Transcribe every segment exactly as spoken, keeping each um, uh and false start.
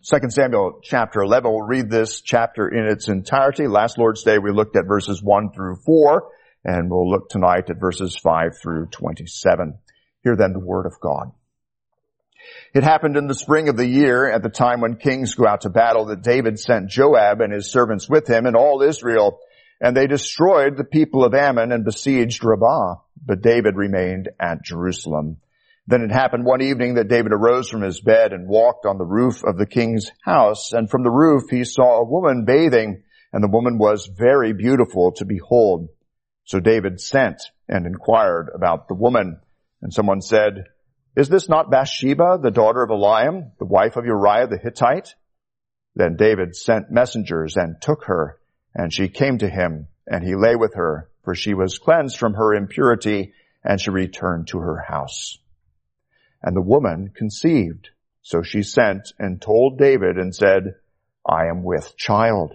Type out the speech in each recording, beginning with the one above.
Second Samuel chapter eleven. We'll read this chapter in its entirety. Last Lord's Day we looked at verses one through four, and we'll look tonight at verses five through twenty-seven. Hear then the word of God. It happened in the spring of the year, at the time when kings go out to battle, that David sent Joab and his servants with him and all Israel, and they destroyed the people of Ammon and besieged Rabbah. But David remained at Jerusalem. Then it happened one evening that David arose from his bed and walked on the roof of the king's house, and from the roof he saw a woman bathing, and the woman was very beautiful to behold. So David sent and inquired about the woman, and someone said, "Is this not Bathsheba, the daughter of Eliam, the wife of Uriah the Hittite?" Then David sent messengers and took her, and she came to him, and he lay with her, for she was cleansed from her impurity, and she returned to her house. And the woman conceived. So she sent and told David and said, "I am with child."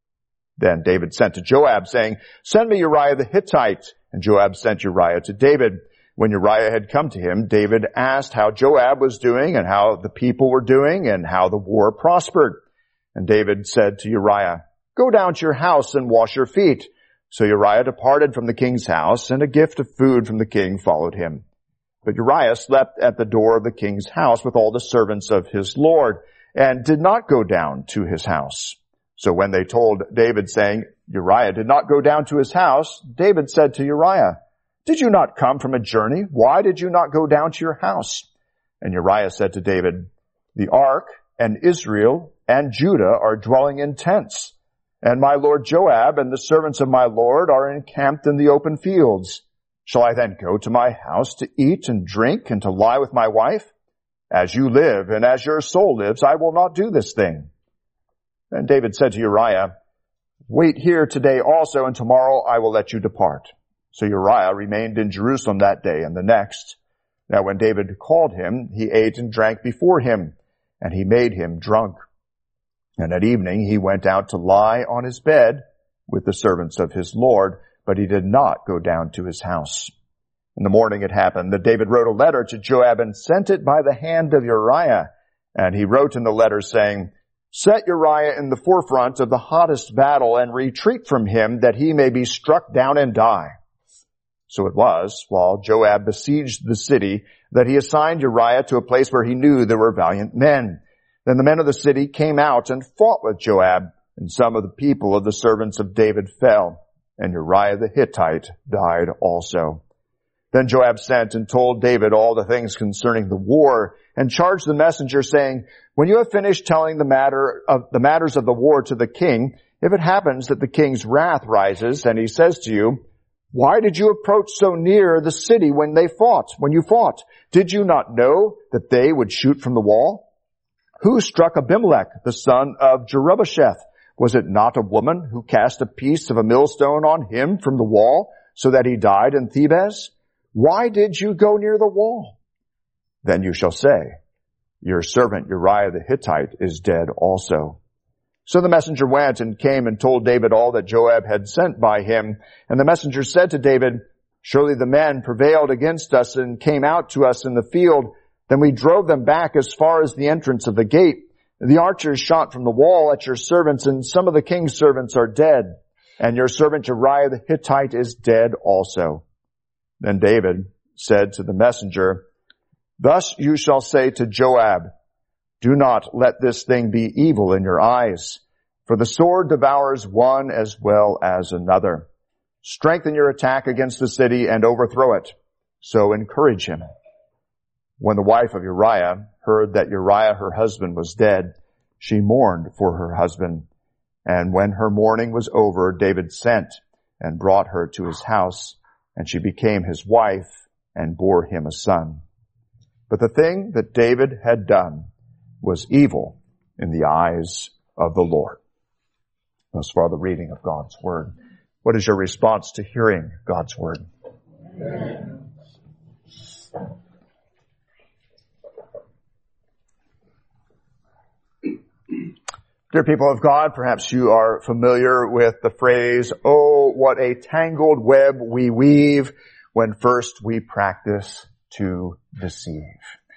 Then David sent to Joab, saying, "Send me Uriah the Hittite." And Joab sent Uriah to David. When Uriah had come to him, David asked how Joab was doing and how the people were doing and how the war prospered. And David said to Uriah, "Go down to your house and wash your feet." So Uriah departed from the king's house, and a gift of food from the king followed him. But Uriah slept at the door of the king's house with all the servants of his lord, and did not go down to his house. So when they told David, saying, "Uriah did not go down to his house," David said to Uriah, "Did you not come from a journey? Why did you not go down to your house?" And Uriah said to David, "The ark and Israel and Judah are dwelling in tents, and my lord Joab and the servants of my lord are encamped in the open fields. Shall I then go to my house to eat and drink and to lie with my wife? As you live and as your soul lives, I will not do this thing." Then David said to Uriah, "Wait here today also, and tomorrow I will let you depart." So Uriah remained in Jerusalem that day and the next. Now when David called him, he ate and drank before him, and he made him drunk. And at evening he went out to lie on his bed with the servants of his lord, but he did not go down to his house. In the morning it happened that David wrote a letter to Joab and sent it by the hand of Uriah. And he wrote in the letter saying, "Set Uriah in the forefront of the hottest battle and retreat from him, that he may be struck down and die." So it was, while Joab besieged the city, that he assigned Uriah to a place where he knew there were valiant men. Then the men of the city came out and fought with Joab, and some of the people of the servants of David fell, and Uriah the Hittite died also. Then Joab sent and told David all the things concerning the war, and charged the messenger, saying, "When you have finished telling the matter of the matters of the war to the king, if it happens that the king's wrath rises, and he says to you, 'Why did you approach so near the city when they fought, when you fought? Did you not know that they would shoot from the wall? Who struck Abimelech, the son of Jerubbesheth? Was it not a woman who cast a piece of a millstone on him from the wall, so that he died in Thebez? Why did you go near the wall?' Then you shall say, 'Your servant Uriah the Hittite is dead also.'" So the messenger went and came and told David all that Joab had sent by him. And the messenger said to David, "Surely the men prevailed against us and came out to us in the field. Then we drove them back as far as the entrance of the gate. The archers shot from the wall at your servants, and some of the king's servants are dead. And your servant Uriah the Hittite is dead also." Then David said to the messenger, "Thus you shall say to Joab, 'Do not let this thing be evil in your eyes, for the sword devours one as well as another. Strengthen your attack against the city and overthrow it. So encourage him.'" When the wife of Uriah heard that Uriah her husband was dead, she mourned for her husband. And when her mourning was over, David sent and brought her to his house, and she became his wife and bore him a son. But the thing that David had done was evil in the eyes of the Lord. Thus far the reading of God's word. What is your response to hearing God's word? Amen. Dear people of God, perhaps you are familiar with the phrase, "Oh, what a tangled web we weave when first we practice to deceive."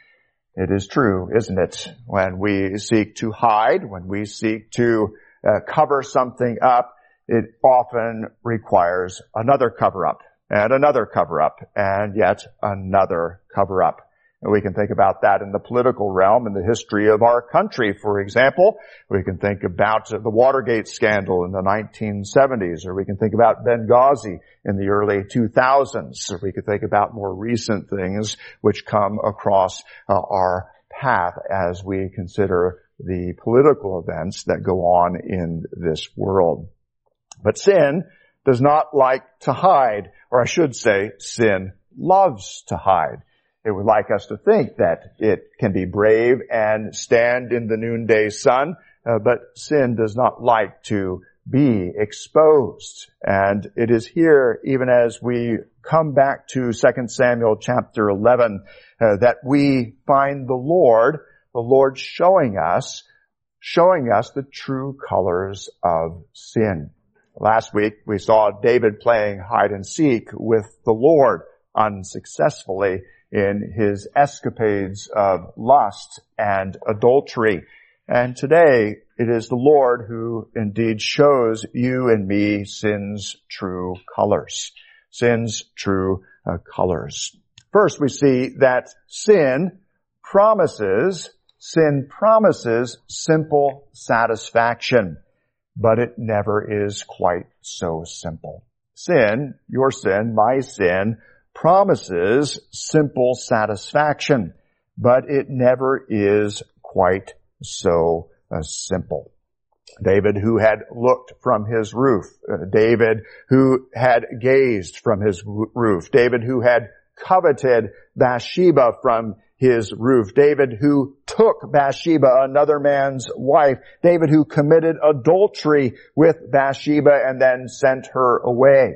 It is true, isn't it? When we seek to hide, when we seek to uh, cover something up, it often requires another cover-up, and another cover-up, and yet another cover-up. And we can think about that in the political realm, in the history of our country, for example. We can think about the Watergate scandal in the nineteen seventies, or we can think about Benghazi in the early two thousands, or we could think about more recent things which come across uh, our path as we consider the political events that go on in this world. But sin does not like to hide, or I should say, sin loves to hide. It would like us to think that it can be brave and stand in the noonday sun, uh, but sin does not like to be exposed. And it is here, even as we come back to Second Samuel chapter eleven, uh, that we find the Lord, the Lord showing us, showing us the true colors of sin. Last week we saw David playing hide and seek with the Lord unsuccessfully in his escapades of lust and adultery. And today it is the Lord who indeed shows you and me sin's true colors. Sin's true uh, colors. First we see that sin promises, sin promises simple satisfaction, but it never is quite so simple. Sin, your sin, my sin, promises simple satisfaction, but it never is quite so uh, simple. David, who had looked from his roof, uh, David, who had gazed from his roof, David, who had coveted Bathsheba from his roof, David, who took Bathsheba, another man's wife, David, who committed adultery with Bathsheba and then sent her away.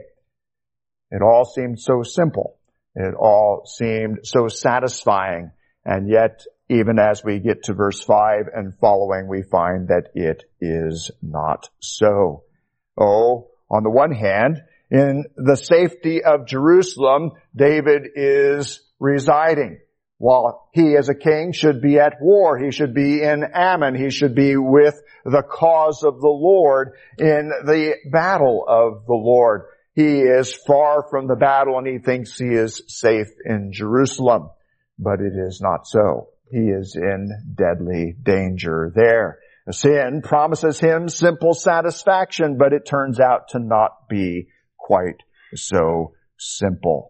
It all seemed so simple. It all seemed so satisfying. And yet, even as we get to verse five and following, we find that it is not so. Oh, on the one hand, in the safety of Jerusalem, David is residing. While he as a king should be at war, he should be in Ammon, he should be with the cause of the Lord in the battle of the Lord. He is far from the battle and he thinks he is safe in Jerusalem. But it is not so. He is in deadly danger there. Sin promises him simple satisfaction, but it turns out to not be quite so simple.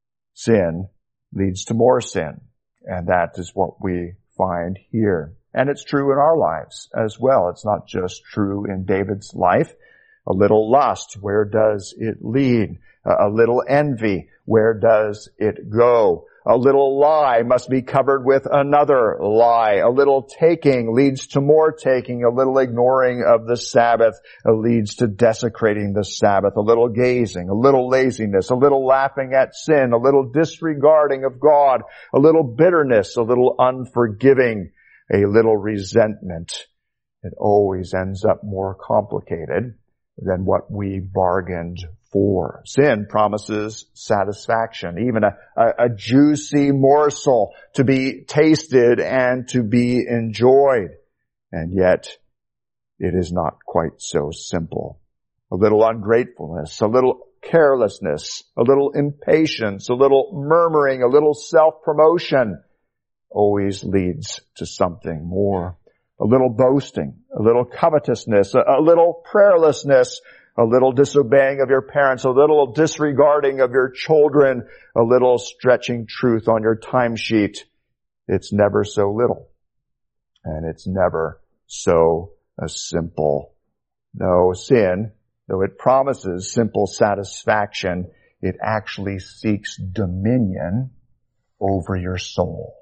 Sin leads to more sin, and that is what we find here. And it's true in our lives as well. It's not just true in David's life. A little lust, where does it lead? A little envy, where does it go? A little lie must be covered with another lie. A little taking leads to more taking. A little ignoring of the Sabbath leads to desecrating the Sabbath. A little gazing, a little laziness, a little laughing at sin, a little disregarding of God, a little bitterness, a little unforgiving, a little resentment. It always ends up more complicated than what we bargained for. Sin promises satisfaction, even a, a, a juicy morsel to be tasted and to be enjoyed. And yet, it is not quite so simple. A little ungratefulness, a little carelessness, a little impatience, a little murmuring, a little self-promotion always leads to something more. A little boasting, a little covetousness, a, a little prayerlessness, a little disobeying of your parents, a little disregarding of your children, a little stretching truth on your timesheet. It's never so little. And it's never so uh, simple. No, sin, though it promises simple satisfaction, it actually seeks dominion over your soul.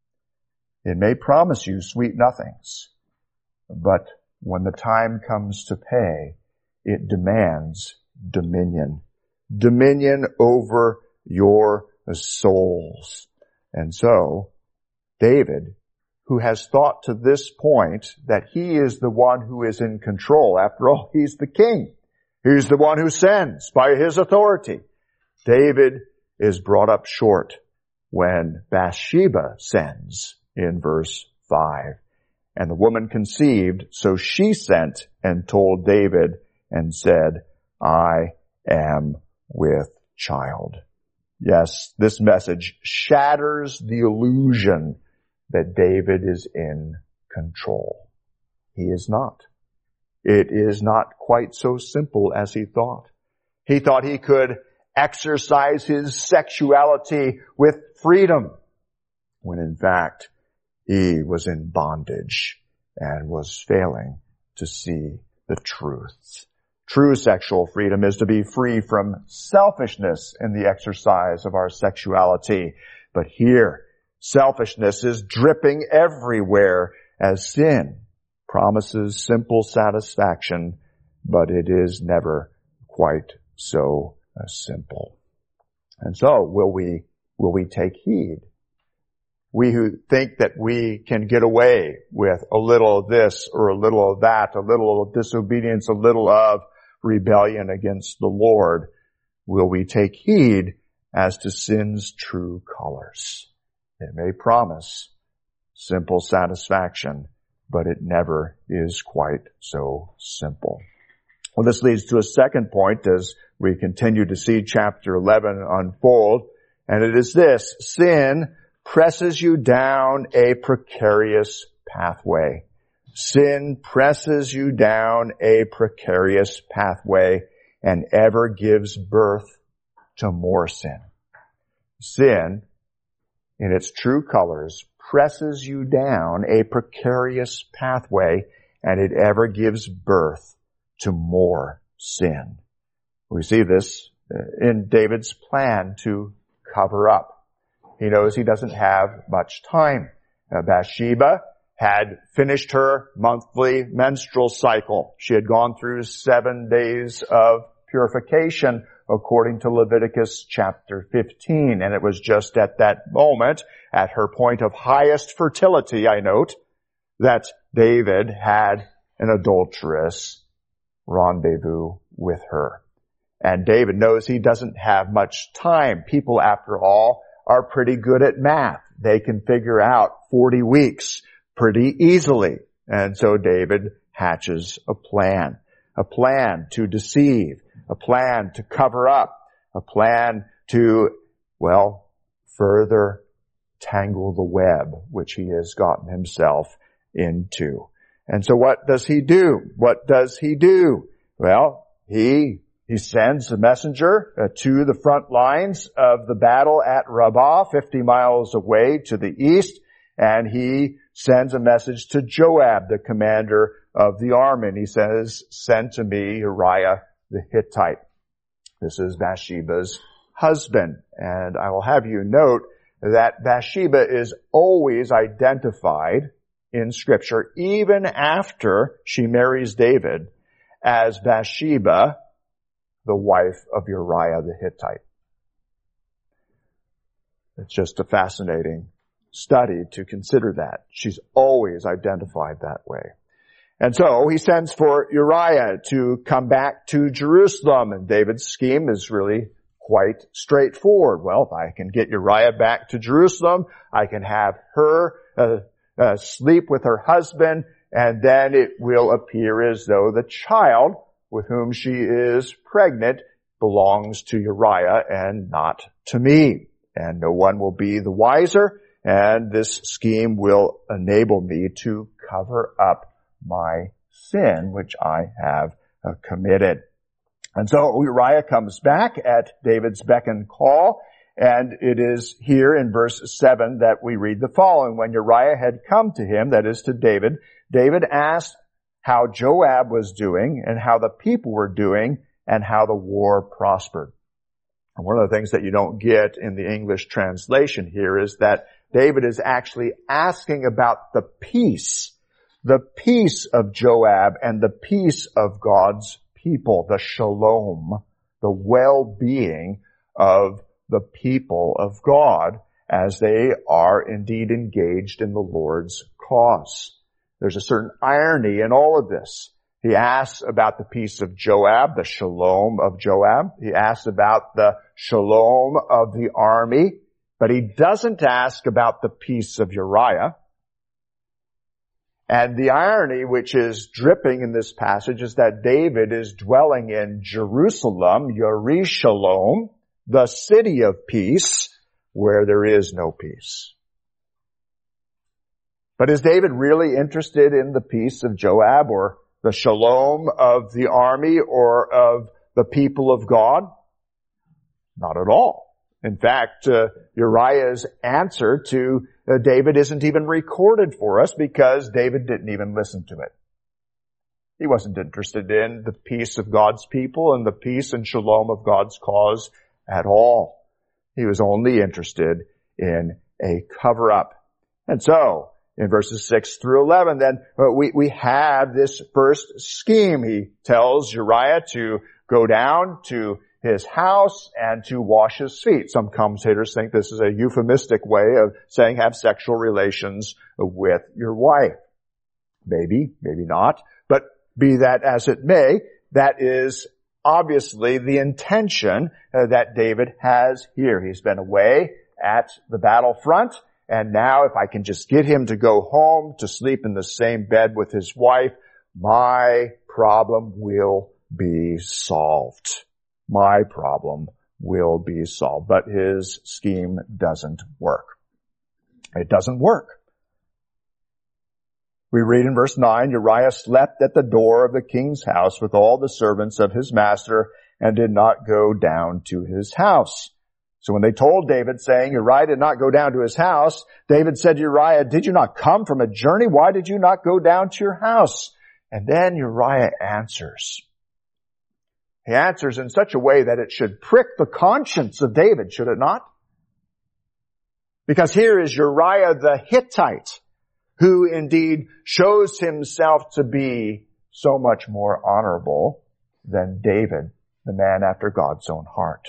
It may promise you sweet nothings, but when the time comes to pay, it demands dominion. Dominion over your souls. And so, David, who has thought to this point that he is the one who is in control, after all, he's the king. He's the one who sends by his authority. David is brought up short when Bathsheba sends in verse five. And the woman conceived, so she sent and told David and said, I am with child. Yes, this message shatters the illusion that David is in control. He is not. It is not quite so simple as he thought. He thought he could exercise his sexuality with freedom, when in fact he was in bondage and was failing to see the truth. True sexual freedom is to be free from selfishness in the exercise of our sexuality. But here, selfishness is dripping everywhere as sin promises simple satisfaction, but it is never quite so uh, simple. And so, will we, will we take heed? We who think that we can get away with a little of this or a little of that, a little of disobedience, a little of rebellion against the Lord, will we take heed as to sin's true colors? It may promise simple satisfaction, but it never is quite so simple. Well, this leads to a second point as we continue to see chapter eleven unfold, and it is this: sin presses you down a precarious pathway. Sin presses you down a precarious pathway and ever gives birth to more sin. Sin, in its true colors, presses you down a precarious pathway and it ever gives birth to more sin. We see this in David's plan to cover up. He knows he doesn't have much time. Now, Bathsheba had finished her monthly menstrual cycle. She had gone through seven days of purification according to Leviticus chapter fifteen. And it was just at that moment, at her point of highest fertility, I note, that David had an adulterous rendezvous with her. And David knows he doesn't have much time. People, after all, are pretty good at math. They can figure out forty weeks pretty easily. And so David hatches a plan. A plan to deceive. A plan to cover up. A plan to, well, further tangle the web which he has gotten himself into. And so what does he do? What does he do? Well, he He sends a messenger uh, to the front lines of the battle at Rabbah, fifty miles away to the east, and he sends a message to Joab, the commander of the army, and he says, send to me Uriah the Hittite. This is Bathsheba's husband, and I will have you note that Bathsheba is always identified in Scripture, even after she marries David, as Bathsheba, the wife of Uriah the Hittite. It's just a fascinating study to consider that. She's always identified that way. And so he sends for Uriah to come back to Jerusalem, and David's scheme is really quite straightforward. Well, if I can get Uriah back to Jerusalem, I can have her uh, uh, sleep with her husband, and then it will appear as though the child with whom she is pregnant belongs to Uriah and not to me. And no one will be the wiser, and this scheme will enable me to cover up my sin, which I have uh, committed. And so Uriah comes back at David's beck and call, and it is here in verse seven that we read the following. When Uriah had come to him, that is to David, David asked how Joab was doing and how the people were doing and how the war prospered. And one of the things that you don't get in the English translation here is that David is actually asking about the peace, the peace of Joab and the peace of God's people, the shalom, the well-being of the people of God as they are indeed engaged in the Lord's cause. There's a certain irony in all of this. He asks about the peace of Joab, the shalom of Joab. He asks about the shalom of the army, but he doesn't ask about the peace of Uriah. And the irony which is dripping in this passage is that David is dwelling in Jerusalem, Yerushalayim, the city of peace, where there is no peace. But is David really interested in the peace of Joab or the shalom of the army or of the people of God? Not at all. In fact, uh, Uriah's answer to uh, David isn't even recorded for us because David didn't even listen to it. He wasn't interested in the peace of God's people and the peace and shalom of God's cause at all. He was only interested in a cover-up. And so, in verses six through eleven, then uh, we, we have this first scheme. He tells Uriah to go down to his house and to wash his feet. Some commentators think this is a euphemistic way of saying have sexual relations with your wife. Maybe, maybe not. But be that as it may, that is obviously the intention uh, that David has here. He's been away at the battlefront, and now if I can just get him to go home to sleep in the same bed with his wife, my problem will be solved. My problem will be solved. But his scheme doesn't work. It doesn't work. We read in verse nine, Uriah slept at the door of the king's house with all the servants of his master and did not go down to his house. So when they told David, saying, Uriah did not go down to his house, David said to Uriah, did you not come from a journey? Why did you not go down to your house? And then Uriah answers. He answers in such a way that it should prick the conscience of David, should it not? Because here is Uriah the Hittite, who indeed shows himself to be so much more honorable than David, the man after God's own heart.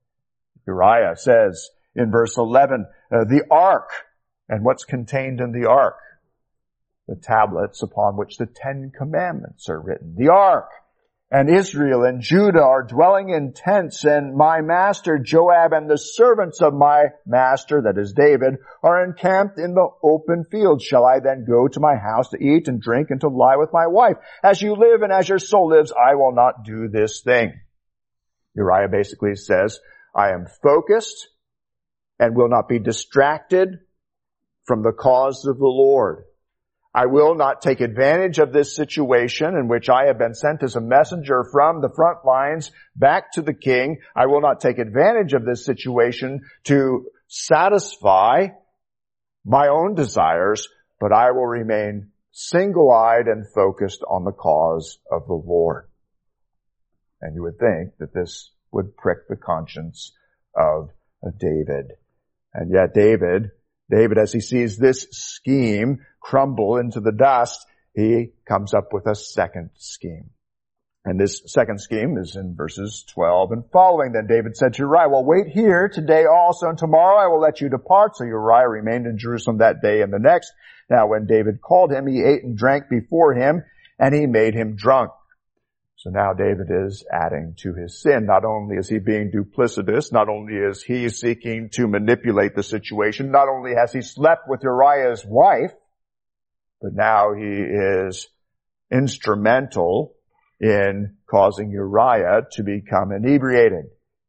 Uriah says in verse eleven, uh, the ark, and what's contained in the ark? The tablets upon which the Ten Commandments are written. The ark. And Israel and Judah are dwelling in tents, and my master Joab and the servants of my master, that is David, are encamped in the open field. Shall I then go to my house to eat and drink and to lie with my wife? As you live and as your soul lives, I will not do this thing. Uriah basically says, I am focused and will not be distracted from the cause of the Lord. I will not take advantage of this situation in which I have been sent as a messenger from the front lines back to the king. I will not take advantage of this situation to satisfy my own desires, but I will remain single-eyed and focused on the cause of the Lord. And you would think that this would prick the conscience of David. And yet David, David, as he sees this scheme crumble into the dust, he comes up with a second scheme. And this second scheme is in verses twelve and following. Then David said to Uriah, well, wait here today also, and tomorrow I will let you depart. So Uriah remained in Jerusalem that day and the next. Now when David called him, he ate and drank before him, and he made him drunk. So now David is adding to his sin. Not only is he being duplicitous, not only is he seeking to manipulate the situation, not only has he slept with Uriah's wife, but now he is instrumental in causing Uriah to become inebriated.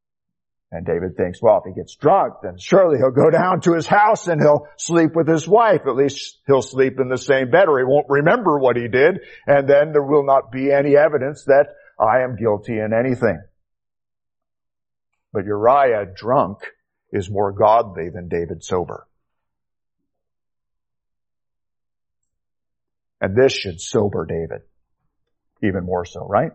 And David thinks, well, if he gets drunk, then surely he'll go down to his house and he'll sleep with his wife. At least he'll sleep in the same bed, or he won't remember what he did, and then there will not be any evidence that I am guilty in anything. But Uriah drunk is more godly than David sober. And this should sober David even more so, right?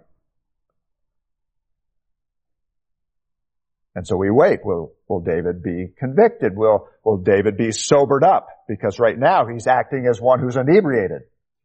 And so we wait. Will, will David be convicted? Will, will David be sobered up? Because right now he's acting as one who's inebriated.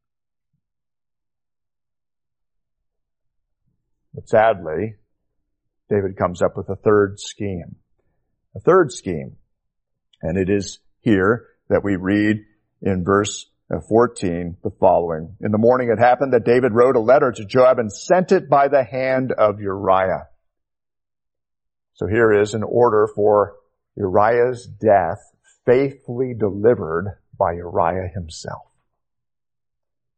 But sadly, David comes up with a third scheme. A third scheme. And it is here that we read in verse fourteen the following. In the morning it happened that David wrote a letter to Joab and sent it by the hand of Uriah. So here is an order for Uriah's death, faithfully delivered by Uriah himself.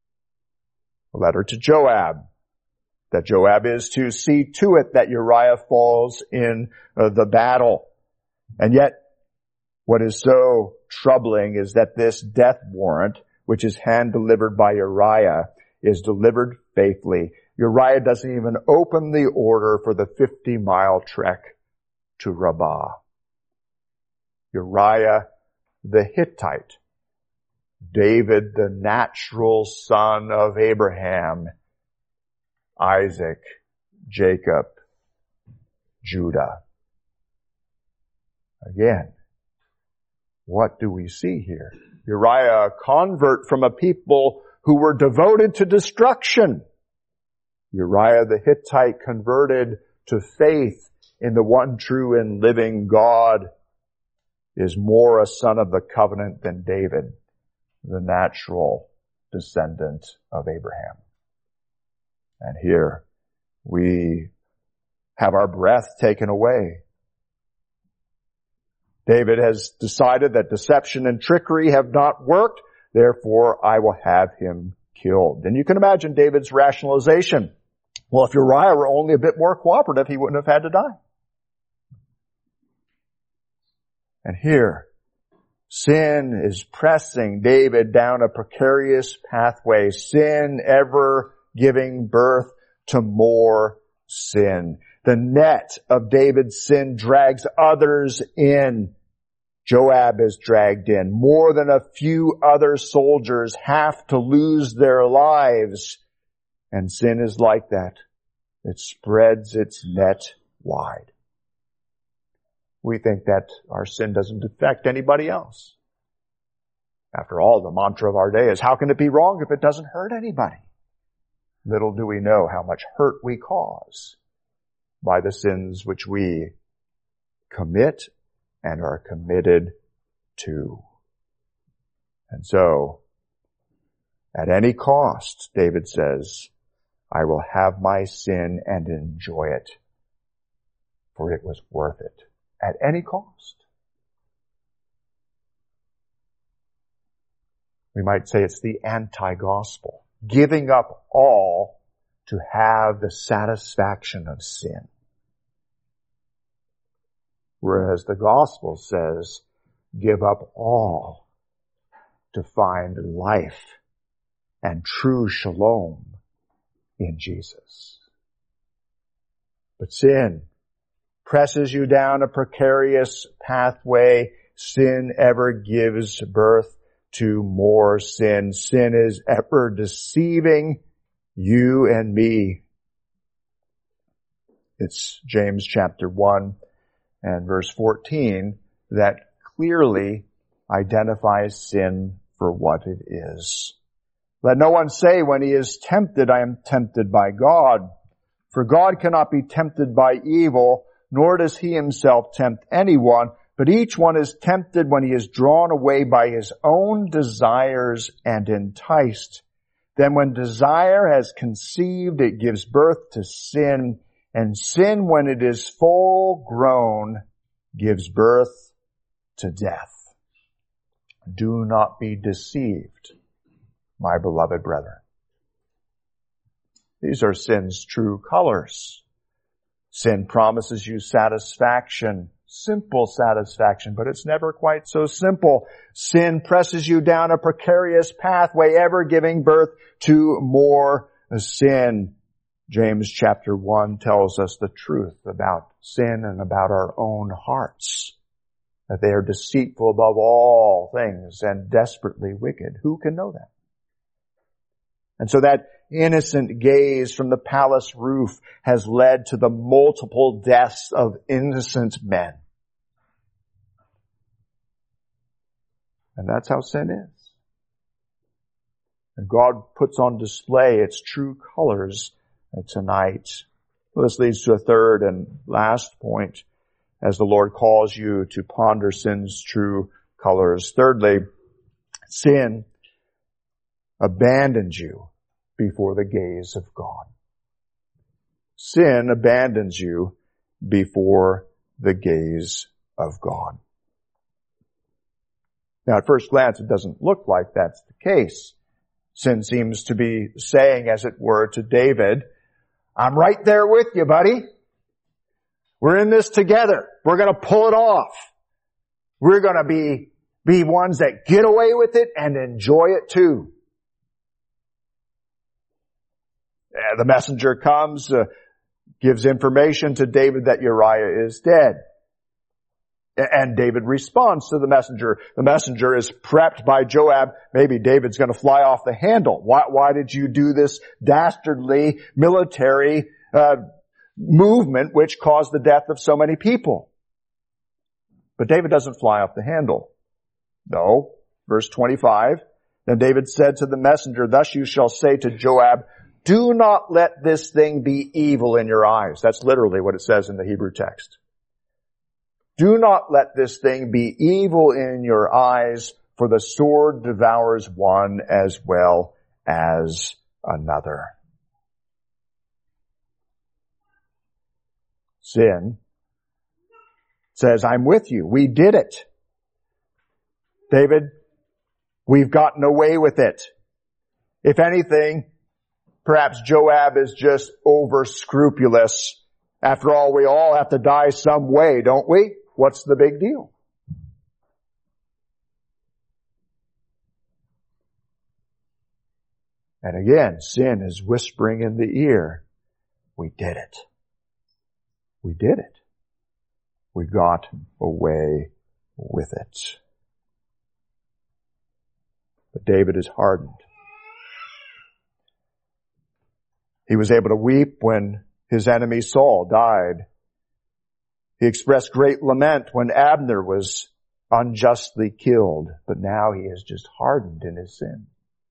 a letter to Joab, that Joab is to see to it that Uriah falls in uh, the battle. And yet, what is so troubling is that this death warrant, which is hand-delivered by Uriah, is delivered faithfully. Uriah doesn't even open the order for the fifty-mile trek to Rabbah. Uriah the Hittite, David the natural son of Abraham, Isaac, Jacob, Judah. Again, what do we see here? Uriah, a convert from a people who were devoted to destruction. Uriah the Hittite converted to faith in the one true and living God, is more a son of the covenant than David, the natural descendant of Abraham. And here we have our breath taken away. David has decided that deception and trickery have not worked, therefore I will have him killed. And you can imagine David's rationalization. Well, if Uriah were only a bit more cooperative, he wouldn't have had to die. And here, sin is pressing David down a precarious pathway, sin ever giving birth to more sin. The net of David's sin drags others in. Joab is dragged in. More than a few other soldiers have to lose their lives. And sin is like that. It spreads its net wide. We think that our sin doesn't affect anybody else. After all, the mantra of our day is, how can it be wrong if it doesn't hurt anybody? Little do we know how much hurt we cause by the sins which we commit and are committed to. And so, at any cost, David says, I will have my sin and enjoy it, for it was worth it. At any cost. We might say it's the anti-gospel. Giving up all to have the satisfaction of sin. Whereas the gospel says, give up all to find life and true shalom in Jesus. But sin presses you down a precarious pathway. Sin ever gives birth to more sin. Sin is ever deceiving you and me. It's James chapter one and verse fourteen that clearly identifies sin for what it is. Let no one say when he is tempted, I am tempted by God. For God cannot be tempted by evil, nor does he himself tempt anyone, but each one is tempted when he is drawn away by his own desires and enticed. Then when desire has conceived, it gives birth to sin, and sin, when it is full grown, gives birth to death. Do not be deceived, my beloved brethren. These are sin's true colors. Sin promises you satisfaction, simple satisfaction, but it's never quite so simple. Sin presses you down a precarious pathway, ever giving birth to more sin. James chapter one tells us the truth about sin and about our own hearts, that they are deceitful above all things and desperately wicked. Who can know that? And so that innocent gaze from the palace roof has led to the multiple deaths of innocent men. And that's how sin is. And God puts on display its true colors tonight. Well, this leads to a third and last point as the Lord calls you to ponder sin's true colors. Thirdly, sin abandons you before the gaze of God. Sin abandons you before the gaze of God. Now, at first glance, it doesn't look like that's the case. Sin seems to be saying, as it were, to David, I'm right there with you, buddy. We're in this together. We're going to pull it off. We're going to be, be ones that get away with it and enjoy it too. The messenger comes, uh, gives information to David that Uriah is dead. And David responds to the messenger. The messenger is prepped by Joab. Maybe David's going to fly off the handle. Why, why did you do this dastardly military uh, movement which caused the death of so many people? But David doesn't fly off the handle. No. Verse twenty-five. Then David said to the messenger, thus you shall say to Joab, do not let this thing be evil in your eyes. That's literally what it says in the Hebrew text. Do not let this thing be evil in your eyes, for the sword devours one as well as another. Sin says, I'm with you. We did it. David, we've gotten away with it. If anything, perhaps Joab is just over scrupulous. After all, we all have to die some way, don't we? What's the big deal? And again, sin is whispering in the ear, we did it. We did it. We got away with it. But David is hardened. He was able to weep when his enemy Saul died. He expressed great lament when Abner was unjustly killed, but now he is just hardened in his sin.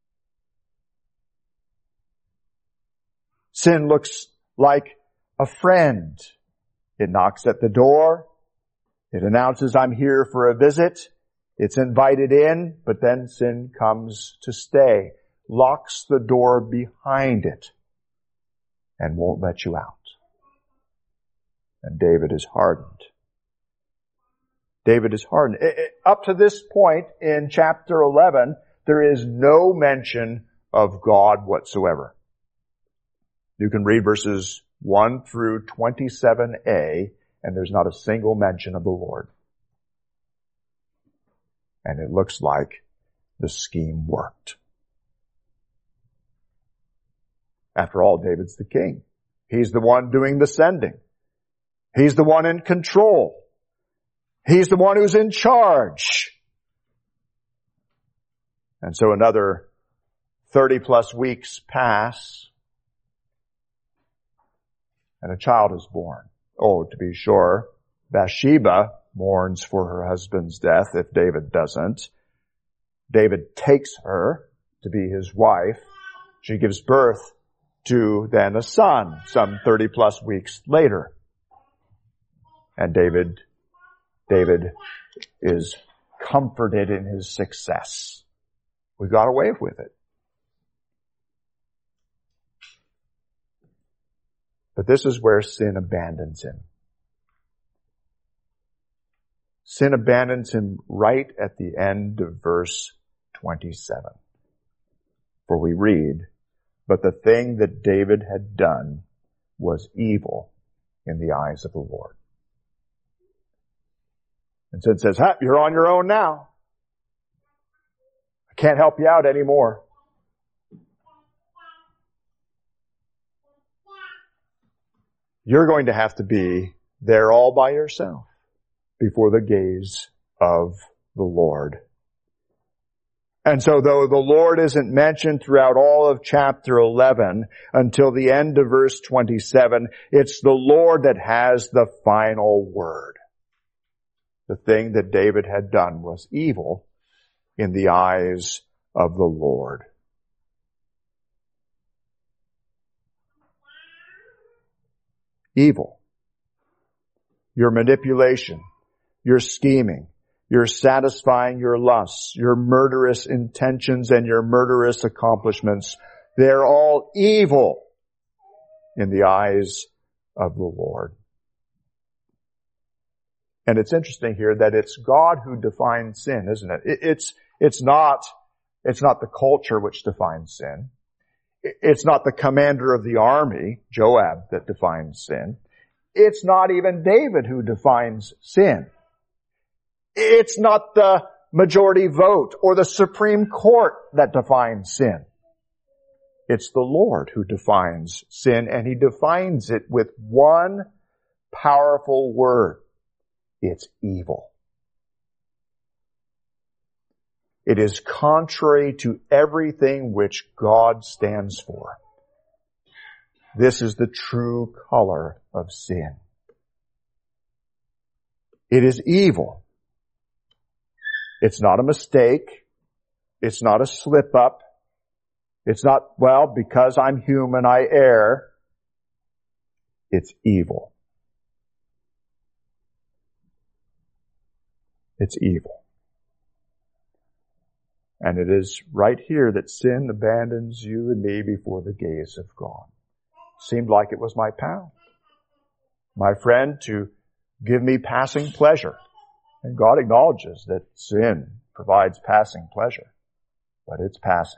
Sin looks like a friend. It knocks at the door. It announces, I'm here for a visit. It's invited in, but then sin comes to stay, locks the door behind it, and won't let you out. And David is hardened. David is hardened. It, it, up to this point in chapter eleven, there is no mention of God whatsoever. You can read verses one through twenty-seven a, and there's not a single mention of the Lord. And it looks like the scheme worked. After all, David's the king. He's the one doing the sending. He's the one in control. He's the one who's in charge. And so another thirty plus weeks pass, and a child is born. Oh, to be sure, Bathsheba mourns for her husband's death if David doesn't. David takes her to be his wife. She gives birth to then a son some thirty plus weeks later. And David, David is comforted in his success. We got away with it. But this is where sin abandons him. Sin abandons him right at the end of verse twenty-seven. For we read, but the thing that David had done was evil in the eyes of the Lord. And sin says, huh, you're on your own now. I can't help you out anymore. You're going to have to be there all by yourself before the gaze of the Lord. And so though the Lord isn't mentioned throughout all of chapter eleven until the end of verse twenty-seven, it's the Lord that has the final word. The thing that David had done was evil in the eyes of the Lord. Evil. Your manipulation, your scheming, your satisfying your lusts, your murderous intentions and your murderous accomplishments, they're all evil in the eyes of the Lord. And it's interesting here that it's God who defines sin, isn't it? It's, it's not It's not the culture which defines sin. It's not the commander of the army, Joab, that defines sin. It's not even David who defines sin. It's not the majority vote or the Supreme Court that defines sin. It's the Lord who defines sin, and He defines it with one powerful word. It's evil. It is contrary to everything which God stands for. This is the true color of sin. It is evil. It's not a mistake. It's not a slip-up. It's not, well, because I'm human, I err. It's evil. It's evil. And it is right here that sin abandons you and me before the gaze of God. Seemed like it was my pal, my friend, to give me passing pleasure. And God acknowledges that sin provides passing pleasure, but it's passing.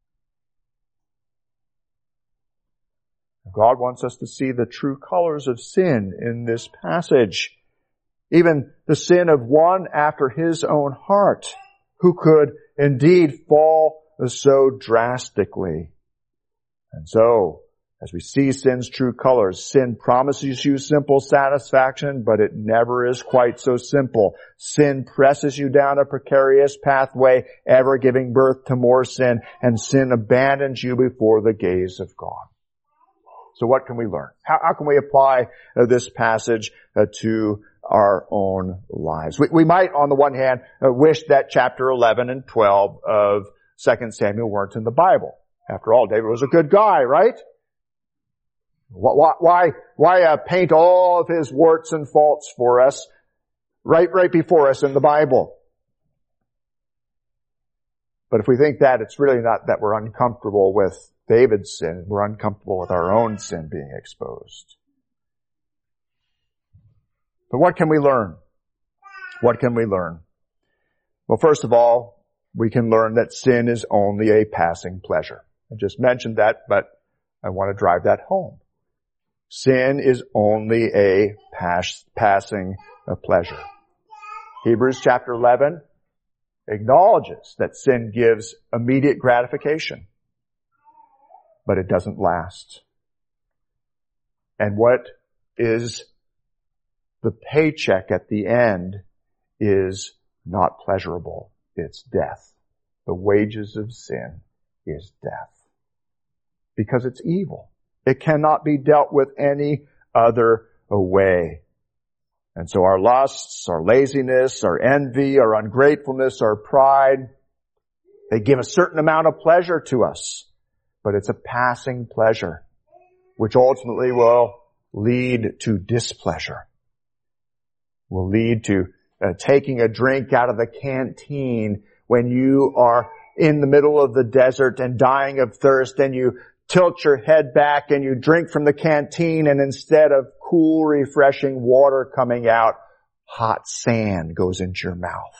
God wants us to see the true colors of sin in this passage. Even the sin of one after His own heart, who could indeed fall so drastically. And so, as we see sin's true colors, sin promises you simple satisfaction, but it never is quite so simple. Sin presses you down a precarious pathway, ever giving birth to more sin, and sin abandons you before the gaze of God. So what can we learn? How, how can we apply uh, this passage uh, to our own lives? We, we might, on the one hand, uh, wish that chapter eleven and twelve of Second Samuel weren't in the Bible. After all, David was a good guy, right? Why, why, why uh, paint all of his warts and faults for us right, right before us in the Bible? But if we think that, it's really not that we're uncomfortable with David's sin. We're uncomfortable with our own sin being exposed. But what can we learn? What can we learn? Well, first of all, we can learn that sin is only a passing pleasure. I just mentioned that, but I want to drive that home. Sin is only a pass, passing a pleasure. Hebrews chapter eleven acknowledges that sin gives immediate gratification, but it doesn't last. And what is the paycheck at the end is not pleasurable. It's death. The wages of sin is death. Because it's evil. It cannot be dealt with any other way. And so our lusts, our laziness, our envy, our ungratefulness, our pride, they give a certain amount of pleasure to us. But it's a passing pleasure, which ultimately will lead to displeasure. Will lead to uh, taking a drink out of the canteen when you are in the middle of the desert and dying of thirst, and you tilt your head back and you drink from the canteen, and instead of cool, refreshing water coming out, hot sand goes into your mouth.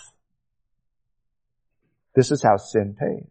This is how sin pays.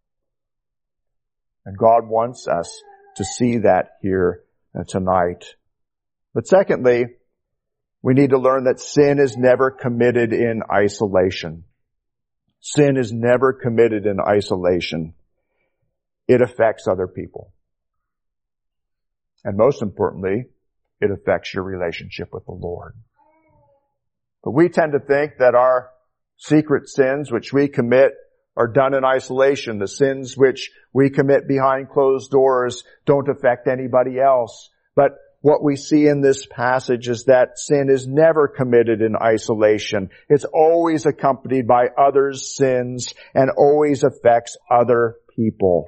And God wants us to see that here tonight. But secondly, we need to learn that sin is never committed in isolation. Sin is never committed in isolation. It affects other people. And most importantly, it affects your relationship with the Lord. But we tend to think that our secret sins which we commit are done in isolation. The sins which we commit behind closed doors don't affect anybody else. But what we see in this passage is that sin is never committed in isolation. It's always accompanied by others' sins and always affects other people.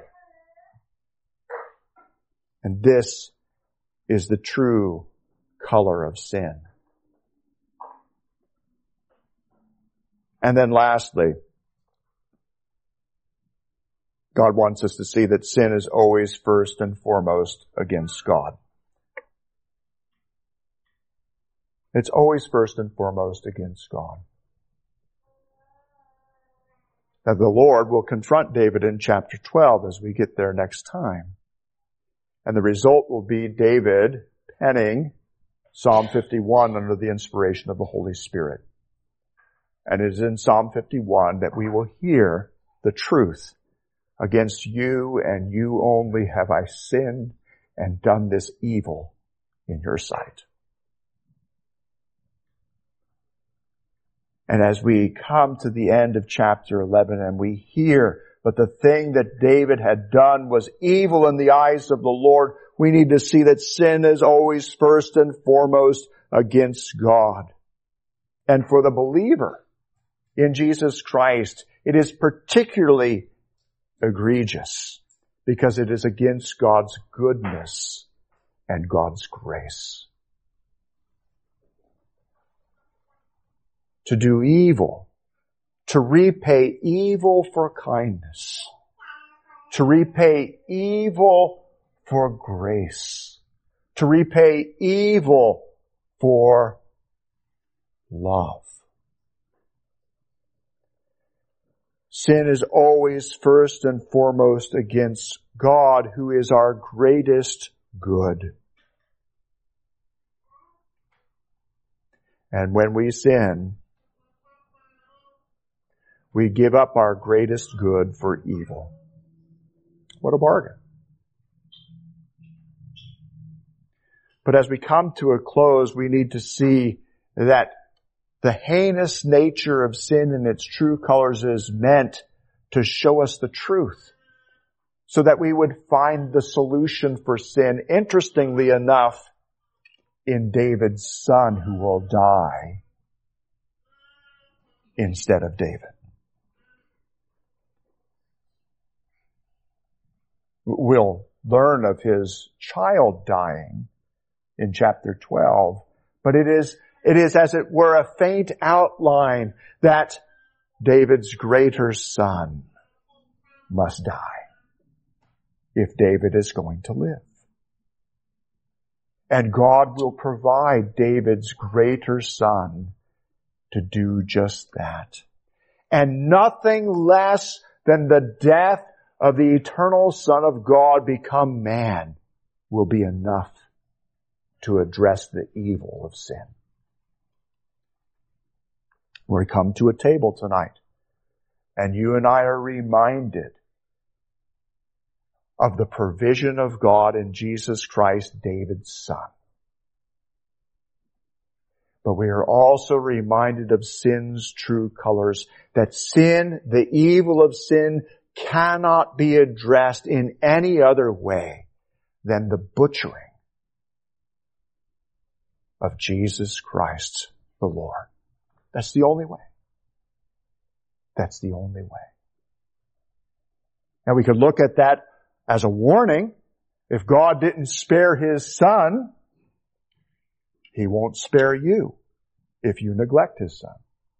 And this is the true color of sin. And then lastly, God wants us to see that sin is always first and foremost against God. It's always first and foremost against God. Now the Lord will confront David in chapter twelve as we get there next time. And the result will be David penning Psalm fifty-one under the inspiration of the Holy Spirit. And it is in Psalm fifty-one that we will hear the truth. Against you and you only have I sinned and done this evil in your sight. And as we come to the end of chapter eleven and we hear that the thing that David had done was evil in the eyes of the Lord, we need to see that sin is always first and foremost against God. And for the believer in Jesus Christ, it is particularly egregious because it is against God's goodness and God's grace. To do evil, to repay evil for kindness, to repay evil for grace, to repay evil for love. Sin is always first and foremost against God, who is our greatest good. And when we sin, we give up our greatest good for evil. What a bargain. But as we come to a close, we need to see that the heinous nature of sin in its true colors is meant to show us the truth, so that we would find the solution for sin, interestingly enough, in David's son who will die instead of David. We'll learn of his child dying in chapter twelve, but it is It is, as it were, a faint outline that David's greater son must die if David is going to live. And God will provide David's greater son to do just that. And nothing less than the death of the eternal Son of God become man will be enough to address the evil of sin. We come to a table tonight, and you and I are reminded of the provision of God in Jesus Christ, David's son. But we are also reminded of sin's true colors, that sin, the evil of sin, cannot be addressed in any other way than the butchering of Jesus Christ, the Lord. That's the only way. That's the only way. Now we could look at that as a warning. If God didn't spare His Son, He won't spare you if you neglect His Son.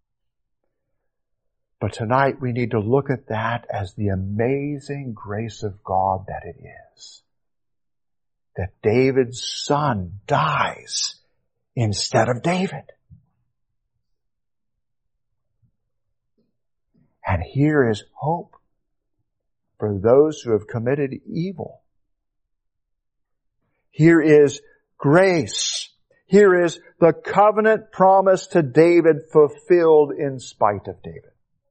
But tonight we need to look at that as the amazing grace of God that it is. That David's son dies instead of David. And here is hope for those who have committed evil. Here is grace. Here is the covenant promise to David fulfilled in spite of David.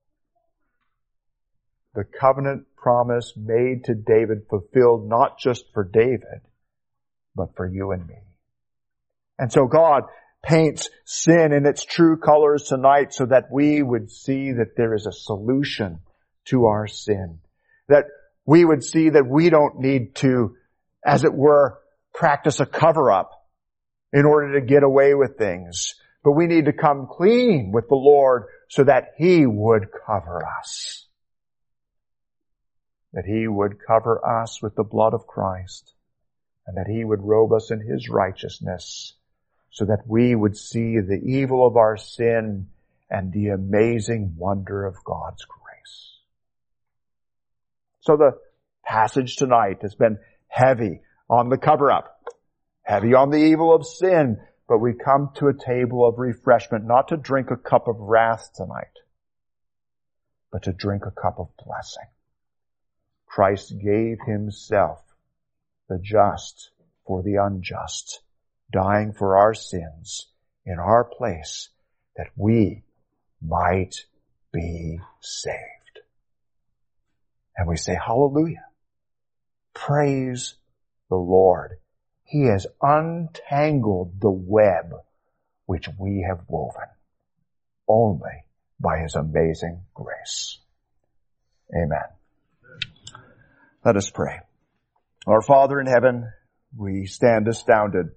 The covenant promise made to David fulfilled not just for David, but for you and me. And so God paints sin in its true colors tonight so that we would see that there is a solution to our sin. That we would see that we don't need to, as it were, practice a cover-up in order to get away with things. But we need to come clean with the Lord so that He would cover us. That He would cover us with the blood of Christ. And that He would robe us in His righteousness, so that we would see the evil of our sin and the amazing wonder of God's grace. So the passage tonight has been heavy on the cover-up, heavy on the evil of sin, but we come to a table of refreshment, not to drink a cup of wrath tonight, but to drink a cup of blessing. Christ gave himself, the just for the unjust, dying for our sins in our place, that we might be saved. And we say, hallelujah. Praise the Lord. He has untangled the web which we have woven only by his amazing grace. Amen. Let us pray. Our Father in heaven, we stand astounded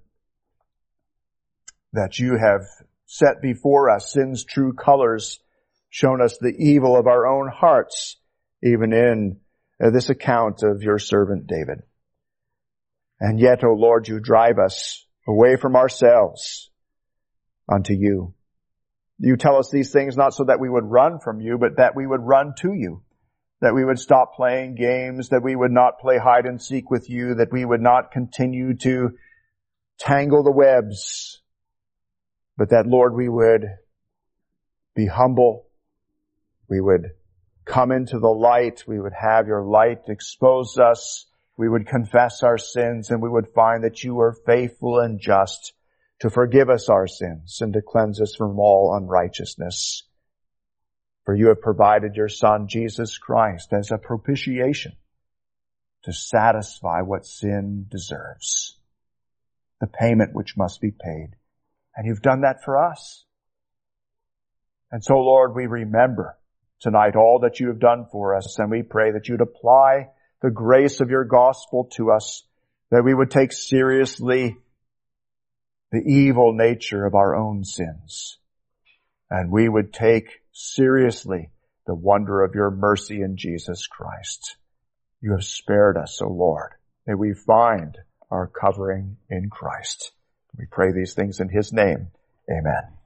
that you have set before us sin's true colors, shown us the evil of our own hearts, even in uh, this account of your servant David. And yet, O Lord, you drive us away from ourselves unto you. You tell us these things not so that we would run from you, but that we would run to you, that we would stop playing games, that we would not play hide and seek with you, that we would not continue to tangle the webs, but that, Lord, we would be humble, we would come into the light, we would have your light expose us, we would confess our sins, and we would find that you are faithful and just to forgive us our sins and to cleanse us from all unrighteousness. For you have provided your Son, Jesus Christ, as a propitiation to satisfy what sin deserves, the payment which must be paid. And you've done that for us. And so, Lord, we remember tonight all that you have done for us, and we pray that you'd apply the grace of your gospel to us, that we would take seriously the evil nature of our own sins, and we would take seriously the wonder of your mercy in Jesus Christ. You have spared us, O Lord. May we find our covering in Christ. We pray these things in his name. Amen.